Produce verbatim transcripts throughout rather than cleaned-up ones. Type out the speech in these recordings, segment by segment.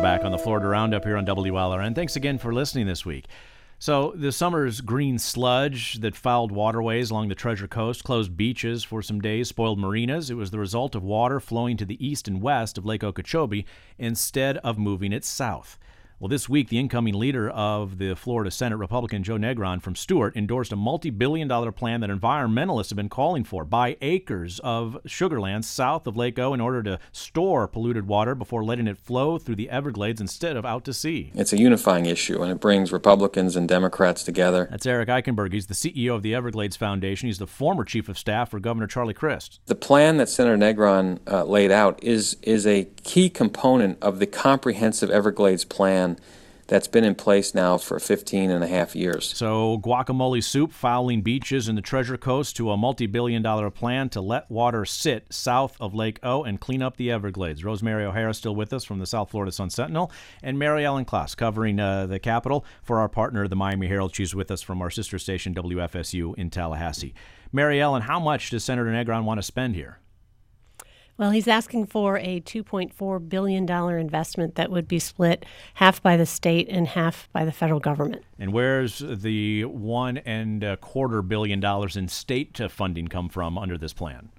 back on the Florida Roundup here on W L R N. Thanks again for listening this week. So the summer's green sludge that fouled waterways along the Treasure Coast, closed beaches for some days, spoiled marinas. It was the result of water flowing to the east and west of Lake Okeechobee instead of moving it south. Well, this week, the incoming leader of the Florida Senate, Republican Joe Negron from Stewart, endorsed a multi-billion dollar plan that environmentalists have been calling for. Buy acres of sugarland south of Lake O in order to store polluted water before letting it flow through the Everglades instead of out to sea. It's a unifying issue, and it brings Republicans and Democrats together. That's Eric Eichenberg. He's the C E O of the Everglades Foundation. He's the former chief of staff for Governor Charlie Crist. The plan that Senator Negron uh, laid out is, is a key component of the comprehensive Everglades plan that's been in place now for fifteen and a half years. So guacamole soup, fouling beaches in the Treasure Coast, to a multi-billion dollar plan to let water sit south of Lake O and clean up the Everglades. Rosemary O'Hara still with us from the South Florida Sun-Sentinel, and Mary Ellen Klaas covering uh, the Capitol for our partner, the Miami Herald. She's with us from our sister station, W F S U, in Tallahassee. Mary Ellen, how much does Senator Negron want to spend here? Well, he's asking for a two point four billion dollars investment that would be split half by the state and half by the federal government. And where's the one and a quarter billion dollars in state funding come from under this plan?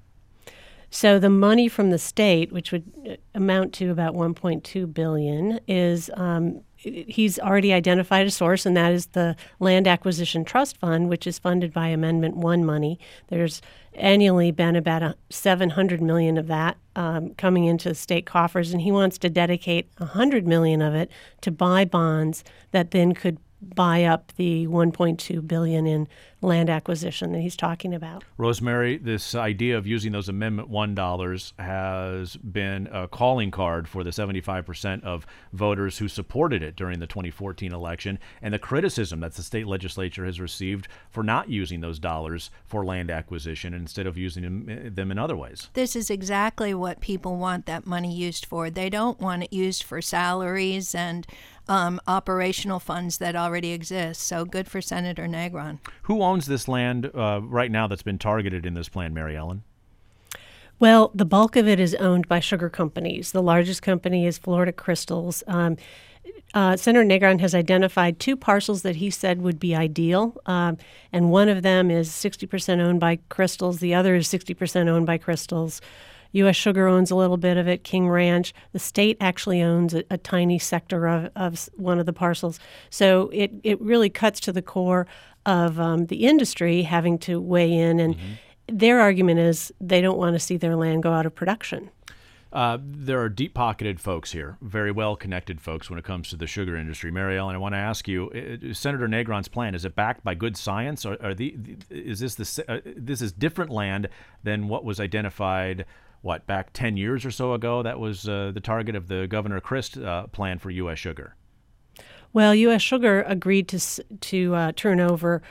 So the money from the state, which would amount to about one point two billion dollars, is um, he's already identified a source, and that is the Land Acquisition Trust Fund, which is funded by Amendment one money. There's annually been about seven hundred million dollars of that um, coming into state coffers, and he wants to dedicate one hundred million dollars of it to buy bonds that then could buy up the one point two billion dollars in land acquisition that he's talking about. Rosemary, this idea of using those Amendment one dollars has been a calling card for the seventy-five percent of voters who supported it during the twenty fourteen election, and the criticism that the state legislature has received for not using those dollars for land acquisition instead of using them, them in other ways. This is exactly what people want that money used for. They don't want it used for salaries and um, operational funds that already exist. So good for Senator Negron. Who owns this land uh, right now that's been targeted in this plan, Mary Ellen? Well, the bulk of it is owned by sugar companies. The largest company is Florida Crystals. Um, uh, Senator Negron has identified two parcels that he said would be ideal, um, and one of them is sixty percent owned by Crystals. The other is sixty percent owned by Crystals. U S. Sugar owns a little bit of it, King Ranch. The state actually owns a, a tiny sector of, of one of the parcels. So it, it really cuts to the core of um, the industry having to weigh in. And mm-hmm. their argument is they don't want to see their land go out of production. Uh, there are deep-pocketed folks here, very well-connected folks when it comes to the sugar industry. Mary Ellen, I want to ask you, uh, Senator Negron's plan, is it backed by good science? Or are the, is this the, uh, this is different land than what was identified what, back ten years or so ago? That was uh, the target of the Governor Crist uh, plan for U S. Sugar. Well, U S. Sugar agreed to to uh, turn over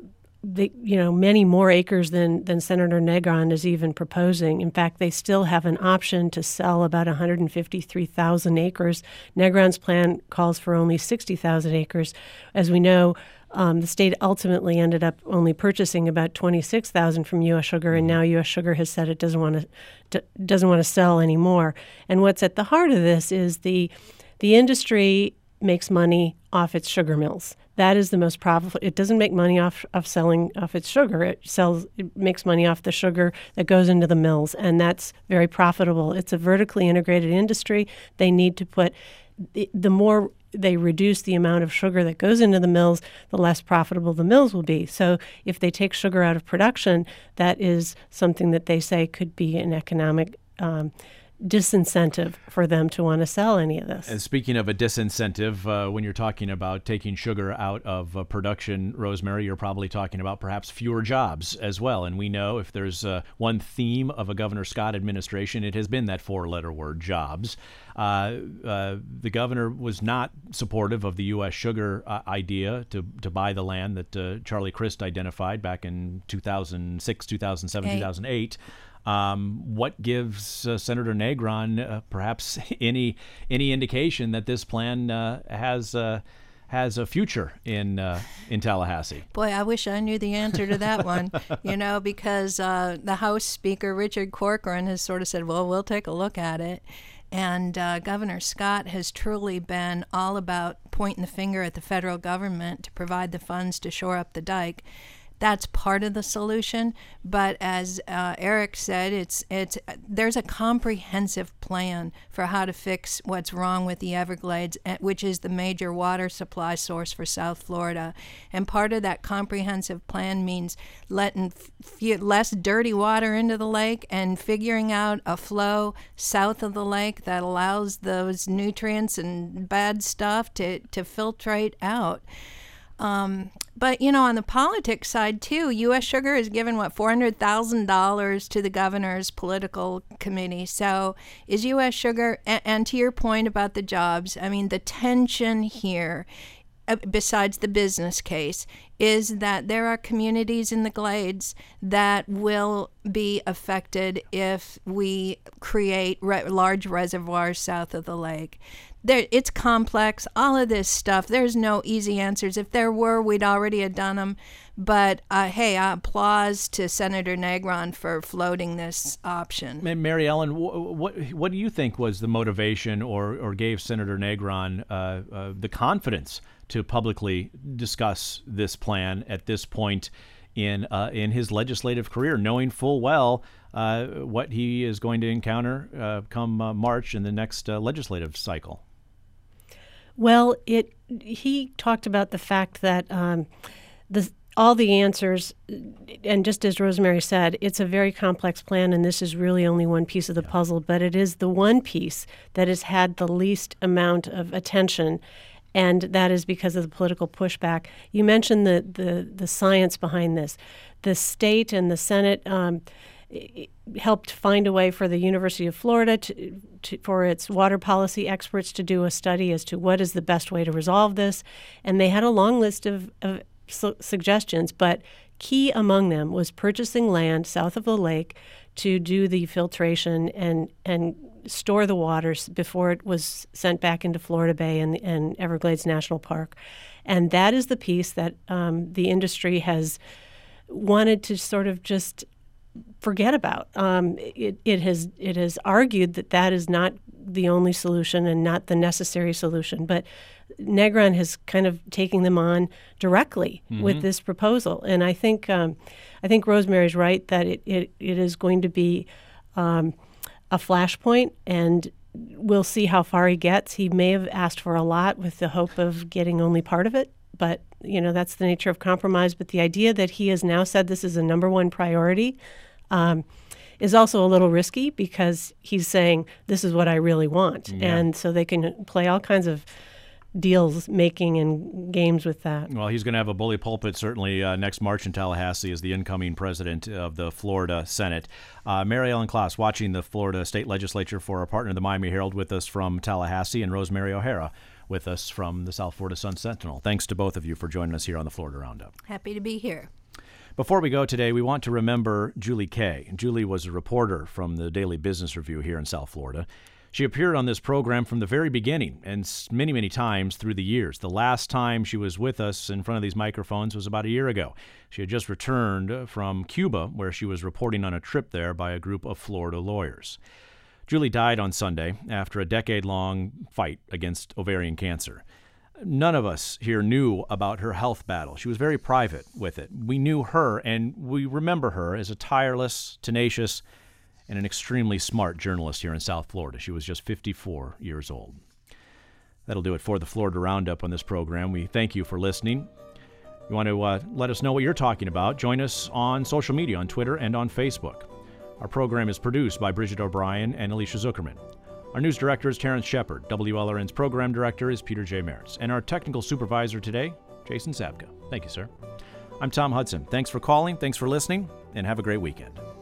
the, you know, many more acres than, than Senator Negron is even proposing. In fact, they still have an option to sell about one hundred fifty-three thousand acres. Negron's plan calls for only sixty thousand acres. As we know, Um, the state ultimately ended up only purchasing about twenty-six thousand from U S. Sugar, and now U S. Sugar has said it doesn't want to doesn't want to sell anymore. And what's at the heart of this is the the industry makes money off its sugar mills. That is the most profitable. It doesn't make money off of selling off its sugar. It sells. It makes money off the sugar that goes into the mills, and that's very profitable. It's a vertically integrated industry. They need to put the, the more they reduce the amount of sugar that goes into the mills, the less profitable the mills will be. So if they take sugar out of production, that is something that they say could be an economic um, disincentive for them to want to sell any of this. And speaking of a disincentive, uh, when you're talking about taking sugar out of uh, production, Rosemary, you're probably talking about perhaps fewer jobs as well. And we know if there's uh, one theme of a Governor Scott administration, it has been that four-letter word, jobs. Uh, uh, the governor was not supportive of the U S. Sugar uh, idea to, to buy the land that uh, Charlie Crist identified back in two thousand six, two thousand seven, two thousand eight. Um, what gives uh, Senator Negron uh, perhaps any any indication that this plan uh, has uh, has a future in uh, in Tallahassee? Boy, I wish I knew the answer to that one, you know, because uh, the House Speaker, Richard Corcoran, has sort of said, well, we'll take a look at it. And uh, Governor Scott has truly been all about pointing the finger at the federal government to provide the funds to shore up the dike. That's part of the solution, but as uh, Eric said, it's it's there's a comprehensive plan for how to fix what's wrong with the Everglades, which is the major water supply source for South Florida. And part of that comprehensive plan means letting f- less dirty water into the lake and figuring out a flow south of the lake that allows those nutrients and bad stuff to, to filtrate out. Um, but, you know, on the politics side, too, U S. Sugar has given, what, four hundred thousand dollars to the governor's political committee. So is U S. Sugar, and, and to your point about the jobs, I mean, the tension here, uh, besides the business case, is that there are communities in the Glades that will be affected if we create re- large reservoirs south of the lake. There, it's complex, all of this stuff. There's no easy answers. If there were, we'd already have done them. But, uh, hey, uh, applause to Senator Negron for floating this option. Mary Ellen, what what do you think was the motivation or, or gave Senator Negron uh, uh, the confidence to publicly discuss this plan at this point in uh, in his legislative career, knowing full well uh, what he is going to encounter uh, come uh, March in the next uh, legislative cycle? Well, it he talked about the fact that um, the all the answers, and just as Rosemary said, it's a very complex plan, and this is really only one piece of the puzzle, but it is the one piece that has had the least amount of attention, and that is because of the political pushback. You mentioned the the, the science behind this. The state and the Senate um, helped find a way for the University of Florida to, to, for its water policy experts to do a study as to what is the best way to resolve this. And they had a long list of, of su- suggestions, but key among them was purchasing land south of the lake to do the filtration and, and store the waters before it was sent back into Florida Bay and, and Everglades National Park. And that is the piece that um, the industry has wanted to sort of just forget about. Um, it, it has it has argued that that is not the only solution and not the necessary solution. But Negron has kind of taken them on directly mm-hmm. with this proposal, and I think um, I think Rosemary's right that it it, it is going to be um, a flashpoint, and we'll see how far he gets. He may have asked for a lot with the hope of getting only part of it, but you know that's the nature of compromise. But the idea that he has now said this is a number one priority Um, is also a little risky because he's saying this is what I really want. Yeah. And so they can play all kinds of deals making and games with that. Well, he's going to have a bully pulpit certainly uh, next March in Tallahassee as the incoming president of the Florida Senate. Uh, Mary Ellen Klaas watching the Florida State Legislature for our partner, the Miami Herald, with us from Tallahassee, and Rosemary O'Hara with us from the South Florida Sun-Sentinel. Thanks to both of you for joining us here on the Florida Roundup. Happy to be here. Before we go today, we want to remember Julie Kay. Julie was a reporter from the Daily Business Review here in South Florida. She appeared on this program from the very beginning and many, many times through the years. The last time she was with us in front of these microphones was about a year ago. She had just returned from Cuba, where she was reporting on a trip there by a group of Florida lawyers. Julie died on Sunday after a decade-long fight against ovarian cancer. None of us here knew about her health battle. She was very private with it. We knew her, and we remember her as a tireless, tenacious, and an extremely smart journalist here in South Florida. She was just fifty-four years old. That'll do it for the Florida Roundup on this program. We thank you for listening. You want to uh, let us know what you're talking about? Join us on social media, on Twitter and on Facebook. Our program is produced by Bridget O'Brien and Alicia Zuckerman. Our news director is Terrence Shepard. W L R N's program director is Peter J. Merritz. And our technical supervisor today, Jason Zabka. Thank you, sir. I'm Tom Hudson. Thanks for calling, thanks for listening, and have a great weekend.